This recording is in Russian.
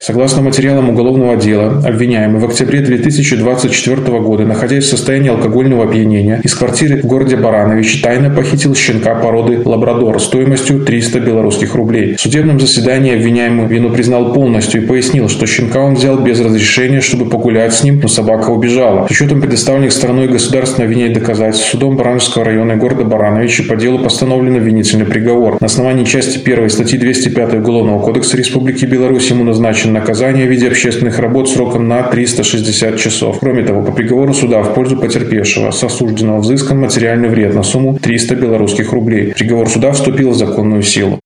Согласно материалам уголовного дела, обвиняемый в октябре 2024 года, находясь в состоянии алкогольного опьянения, из квартиры в городе Барановичи тайно похитил щенка породы лабрадор стоимостью 300 белорусских рублей. В судебном заседании обвиняемый вину признал полностью и пояснил, что щенка он взял без разрешения, чтобы погулять с ним, но собака убежала. С учетом предоставленных стороной государственного обвинения доказательств, судом Барановского района и города Барановичи по делу постановлен обвинительный приговор. На основании части 1 статьи 205 Уголовного кодекса Республики Беларусь ему назначен наказание в виде общественных работ сроком на 360 часов. Кроме того, по приговору суда в пользу потерпевшего с осужденного взыскан материальный вред на сумму 300 белорусских рублей. Приговор суда вступил в законную силу.